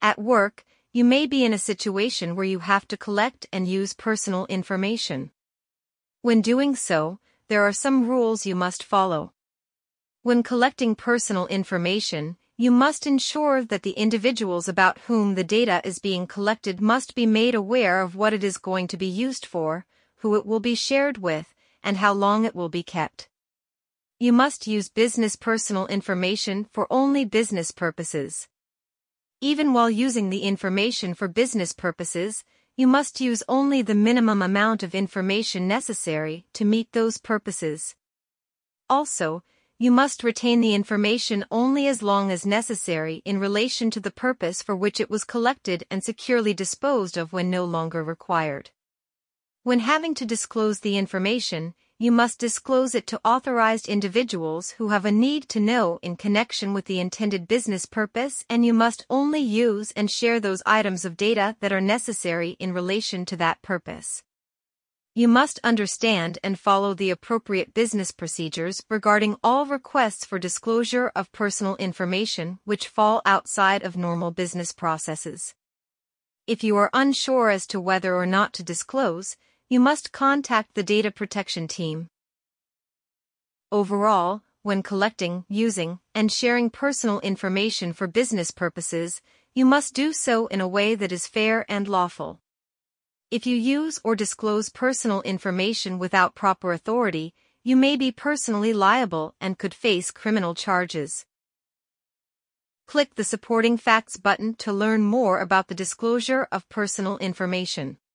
At work, you may be in a situation where you have to collect and use personal information. When doing so, there are some rules you must follow. When collecting personal information, you must ensure that the individuals about whom the data is being collected must be made aware of what it is going to be used for, who it will be shared with, and how long it will be kept. You must use business personal information for only business purposes. Even while using the information for business purposes, you must use only the minimum amount of information necessary to meet those purposes. Also, you must retain the information only as long as necessary in relation to the purpose for which it was collected and securely disposed of when no longer required. When having to disclose the information, you must disclose it to authorized individuals who have a need to know in connection with the intended business purpose, and you must only use and share those items of data that are necessary in relation to that purpose. You must understand and follow the appropriate business procedures regarding all requests for disclosure of personal information which fall outside of normal business processes. If you are unsure as to whether or not to disclose, you must contact the data protection team. Overall, when collecting, using, and sharing personal information for business purposes, you must do so in a way that is fair and lawful. If you use or disclose personal information without proper authority, you may be personally liable and could face criminal charges. Click the Supporting Facts button to learn more about the disclosure of personal information.